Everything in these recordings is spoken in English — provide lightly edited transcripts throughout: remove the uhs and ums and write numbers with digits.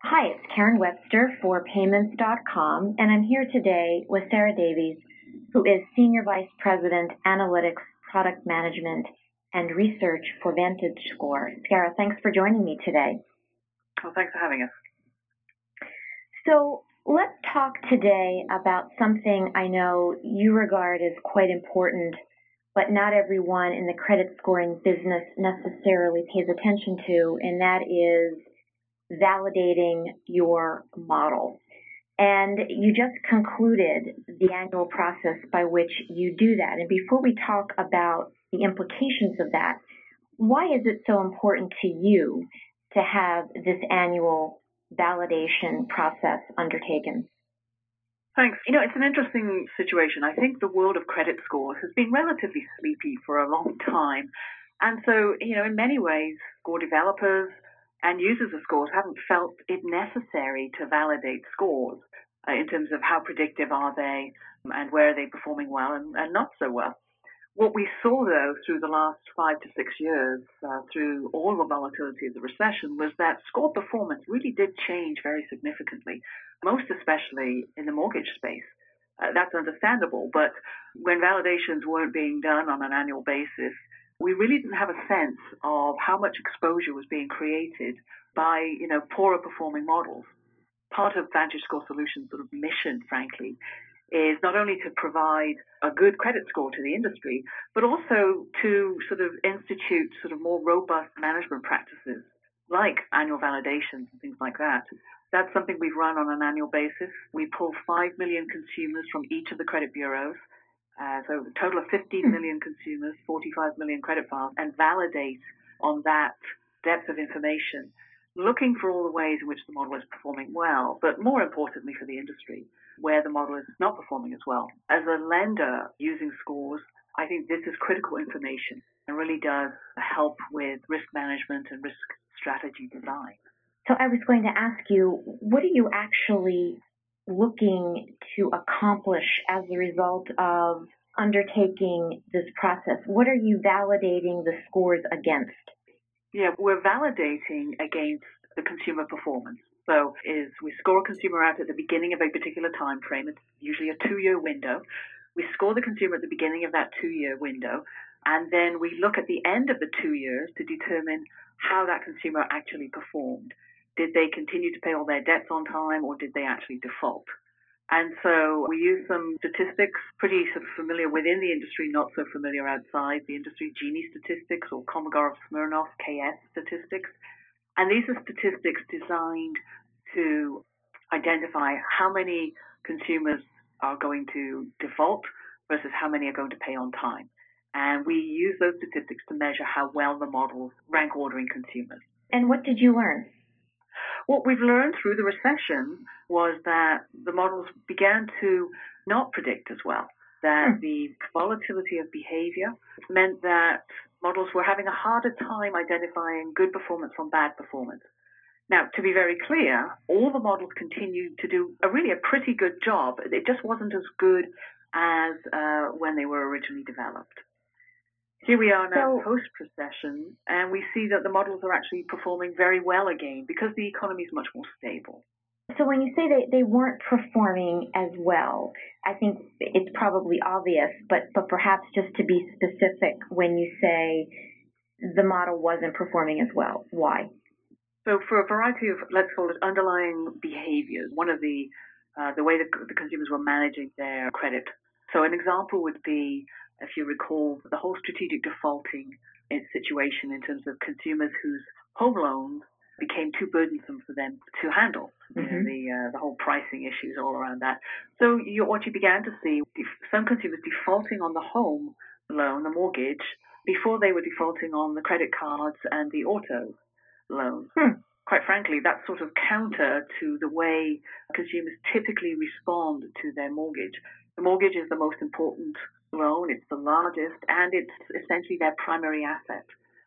Hi, it's Karen Webster for Payments.com, and I'm here today with Sarah Davies, who is Senior Vice President, Analytics, Product Management, and Research for VantageScore. Sarah, thanks for joining me today. Well, thanks for having us. So let's talk today about something I know you regard as quite important, but not everyone in the credit scoring business necessarily pays attention to, and that is validating your model. And you just concluded the annual process by which you do that. And before we talk about the implications of that, why is it so important to you to have this annual validation process undertaken? Thanks. It's an interesting situation. I think the world of credit scores has been relatively sleepy for a long time. And so, in many ways, score developers and users of scores haven't felt it necessary to validate scores in terms of how predictive are they and where are they performing well and not so well. What we saw, though, through the last 5 to 6 years, through all the volatility of the recession, was that score performance really did change very significantly, most especially in the mortgage space. That's understandable, but when validations weren't being done on an annual basis, we really didn't have a sense of how much exposure was being created by, poorer performing models. Part of VantageScore Solutions' sort of mission, frankly, is not only to provide a good credit score to the industry, but also to sort of institute sort of more robust management practices like annual validations and things like that. That's something we've run on an annual basis. We pull 5 million consumers from each of the credit bureaus, so a total of 15 million consumers, 45 million credit files, and validate on that depth of information, looking for all the ways in which the model is performing well, but more importantly for the industry, where the model is not performing as well. As a lender using scores, I think this is critical information and really does help with risk management and risk strategy design. So I was going to ask you, what are you actually looking to accomplish as a result of undertaking this process? What are you validating the scores against? Yeah, we're validating against the consumer performance. So we score a consumer out at the beginning of a particular time frame. It's usually a 2-year window. We score the consumer at the beginning of that 2-year window, and then we look at the end of the 2 years to determine how that consumer actually performed. Did they continue to pay all their debts on time, or did they actually default? And so we use some statistics pretty sort of familiar within the industry, not so familiar outside the industry, Gini statistics or Kolmogorov-Smirnov, KS statistics. And these are statistics designed to identify how many consumers are going to default versus how many are going to pay on time. And we use those statistics to measure how well the models rank ordering consumers. And what did you learn? What we've learned through the recession was that the models began to not predict as well, that the volatility of behavior meant that models were having a harder time identifying good performance from bad performance. Now, to be very clear, all the models continued to do a pretty good job. It just wasn't as good as when they were originally developed. Here we are now post-recession, and we see that the models are actually performing very well again because the economy is much more stable. So when you say they weren't performing as well, I think it's probably obvious, but perhaps just to be specific, when you say the model wasn't performing as well, why? So for a variety of, let's call it, underlying behaviors, one of the way the consumers were managing their credit. So an example would be, if you recall, the whole strategic defaulting situation in terms of consumers whose home loans became too burdensome for them to handle. The whole pricing issues all around that. So what you began to see, some consumers defaulting on the home loan, the mortgage, before they were defaulting on the credit cards and the auto loans. Quite frankly, that's sort of counter to the way consumers typically respond to their mortgage. The mortgage is the most important loan, it's the largest, and it's essentially their primary asset.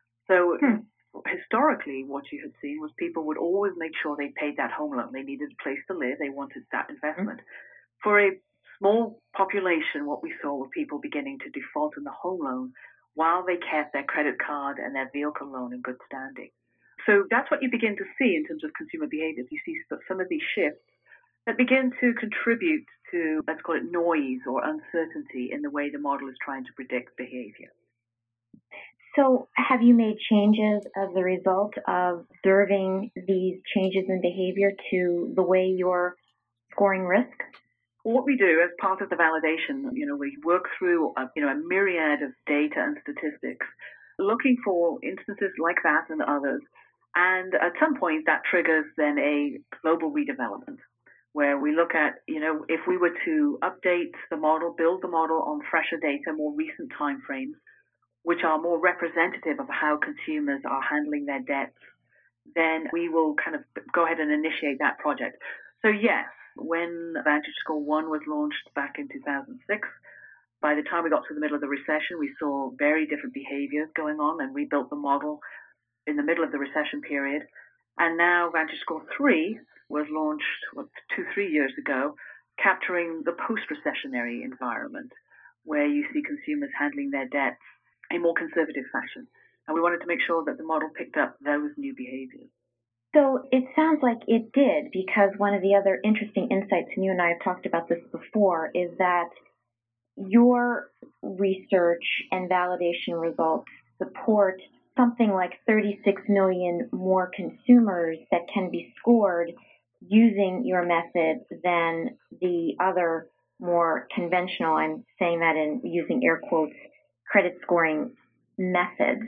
So historically, what you had seen was people would always make sure they paid that home loan. They needed a place to live. They wanted that investment. For a small population, what we saw were people beginning to default on the home loan while they kept their credit card and their vehicle loan in good standing. So that's what you begin to see in terms of consumer behaviors. You see some of these shifts that begin to contribute to, let's call it noise or uncertainty in the way the model is trying to predict behavior. So have you made changes as a result of observing these changes in behavior to the way you're scoring risk? Well, what we do as part of the validation, we work through a myriad of data and statistics, looking for instances like that and others. And at some point that triggers then a global redevelopment where we look at, if we were to update the model, build the model on fresher data, more recent timeframes, which are more representative of how consumers are handling their debts, then we will kind of go ahead and initiate that project. So yes, when VantageScore 1 was launched back in 2006, by the time we got to the middle of the recession, we saw very different behaviors going on, and we built the model in the middle of the recession period. And now VantageScore 3 was launched 2-3 years ago, capturing the post-recessionary environment, where you see consumers handling their debts in more conservative fashion. And we wanted to make sure that the model picked up those new behaviors. So it sounds like it did, because one of the other interesting insights, and you and I have talked about this before, is that your research and validation results support something like 36 million more consumers that can be scored using your method than the other more conventional, I'm saying that in using air quotes, credit scoring methods.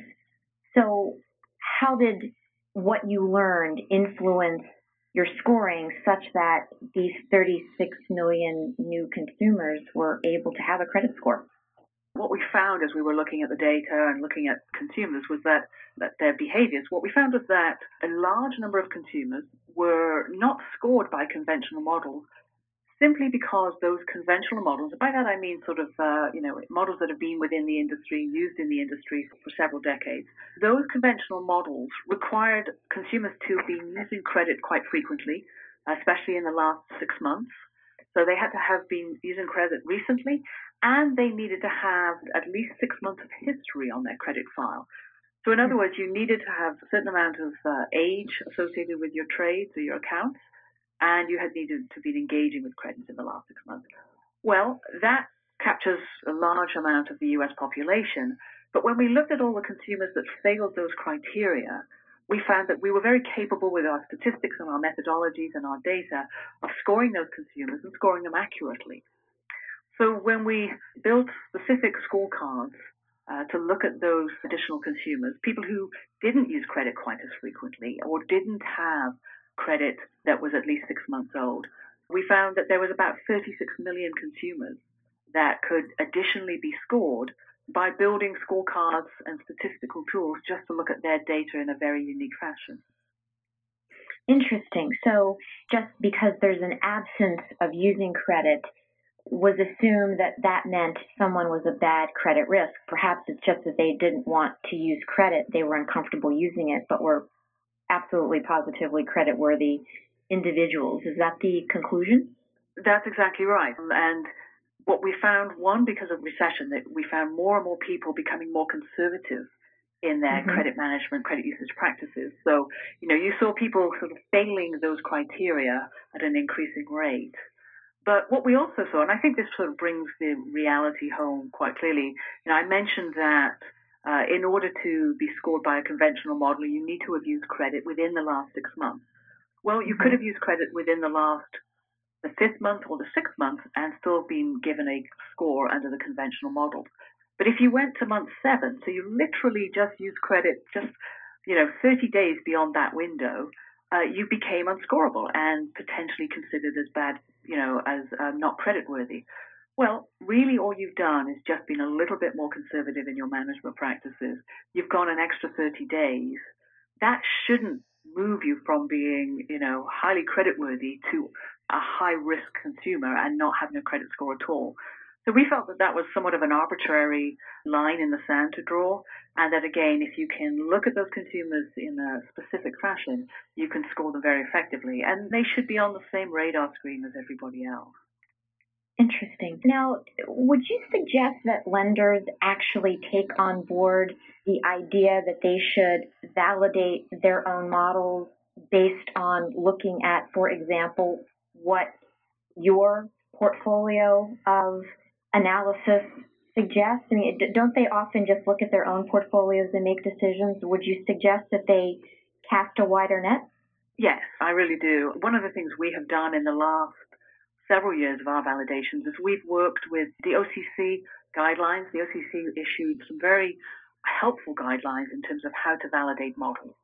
So how did what you learned influence your scoring such that these 36 million new consumers were able to have a credit score? What we found as we were looking at the data and looking at consumers was that their behaviors, what we found was that a large number of consumers were not scored by conventional models simply because those conventional models, and by that I mean sort of, models that have been within the industry, used in the industry for several decades. Those conventional models required consumers to be using credit quite frequently, especially in the last 6 months. So they had to have been using credit recently, and they needed to have at least 6 months of history on their credit file. So in other words, you needed to have a certain amount of age associated with your trades or your accounts, and you had needed to be engaging with credit in the last 6 months. Well, that captures a large amount of the U.S. population, but when we looked at all the consumers that failed those criteria, we found that we were very capable with our statistics and our methodologies and our data of scoring those consumers and scoring them accurately. So when we built specific scorecards to look at those additional consumers, people who didn't use credit quite as frequently or didn't have credit that was at least 6 months old, we found that there was about 36 million consumers that could additionally be scored by building scorecards and statistical tools just to look at their data in a very unique fashion. Interesting. So just because there's an absence of using credit was assumed that that meant someone was a bad credit risk. Perhaps it's just that they didn't want to use credit. They were uncomfortable using it, but were absolutely positively credit-worthy individuals. Is that the conclusion? That's exactly right. And what we found, one, because of recession, that we found more and more people becoming more conservative in their credit management, credit usage practices. So, you saw people sort of failing those criteria at an increasing rate. But what we also saw, and I think this sort of brings the reality home quite clearly, I mentioned that in order to be scored by a conventional model, you need to have used credit within the last 6 months. Well, you could have used credit within the 5th month or the 6th month and still been given a score under the conventional model. But if you went to month 7, so you literally just used credit 30 days beyond that window, you became unscorable and potentially considered as bad, as not creditworthy. Well, really all you've done is just been a little bit more conservative in your management practices. You've gone an extra 30 days. That shouldn't move you from being, highly creditworthy to a high-risk consumer and not having a credit score at all. So we felt that that was somewhat of an arbitrary line in the sand to draw, and that, again, if you can look at those consumers in a specific fashion, you can score them very effectively, and they should be on the same radar screen as everybody else. Interesting. Now, would you suggest that lenders actually take on board the idea that they should validate their own models based on looking at, for example, what your portfolio of analysis suggests? I mean, don't they often just look at their own portfolios and make decisions? Would you suggest that they cast a wider net? Yes, I really do. One of the things we have done in the last several years of our validations is we've worked with the OCC guidelines. The OCC issued some very helpful guidelines in terms of how to validate models.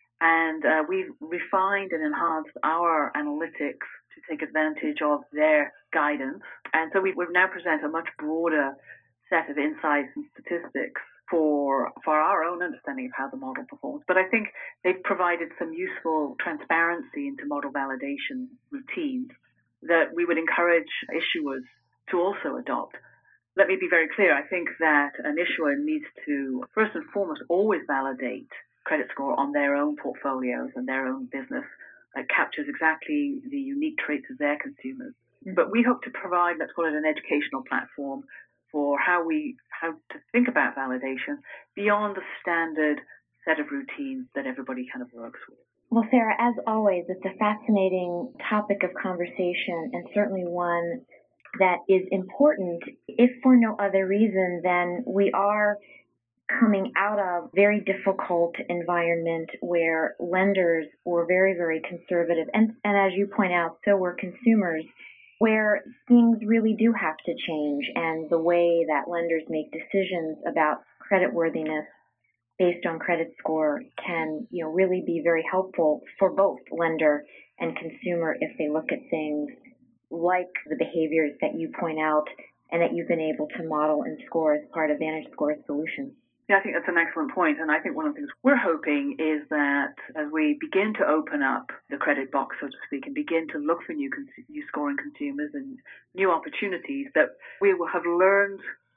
And we've refined and enhanced our analytics to take advantage of their guidance. And so we've now present a much broader set of insights and statistics for our own understanding of how the model performs. But I think they've provided some useful transparency into model validation routines that we would encourage issuers to also adopt. Let me be very clear. I think that an issuer needs to, first and foremost, always validate credit score on their own portfolios and their own business that captures exactly the unique traits of their consumers. Mm-hmm. But we hope to provide, let's call it an educational platform for how to think about validation beyond the standard set of routines that everybody kind of works with. Well, Sarah, as always, it's a fascinating topic of conversation and certainly one that is important, if for no other reason than we are coming out of a very difficult environment where lenders were very, very conservative. And as you point out, so were consumers, where things really do have to change. And the way that lenders make decisions about creditworthiness based on credit score can, really be very helpful for both lender and consumer if they look at things like the behaviors that you point out and that you've been able to model and score as part of VantageScore's solution. Yeah, I think that's an excellent point. And I think one of the things we're hoping is that as we begin to open up the credit box, so to speak, and begin to look for new scoring consumers and new opportunities, that we will have learned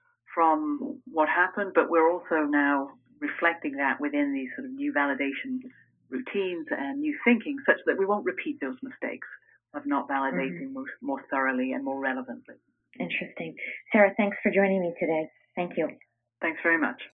from what happened, but we're also now reflecting that within these sort of new validation routines and new thinking, such that we won't repeat those mistakes of not validating more thoroughly and more relevantly. Interesting. Sarah, thanks for joining me today. Thank you. Thanks very much.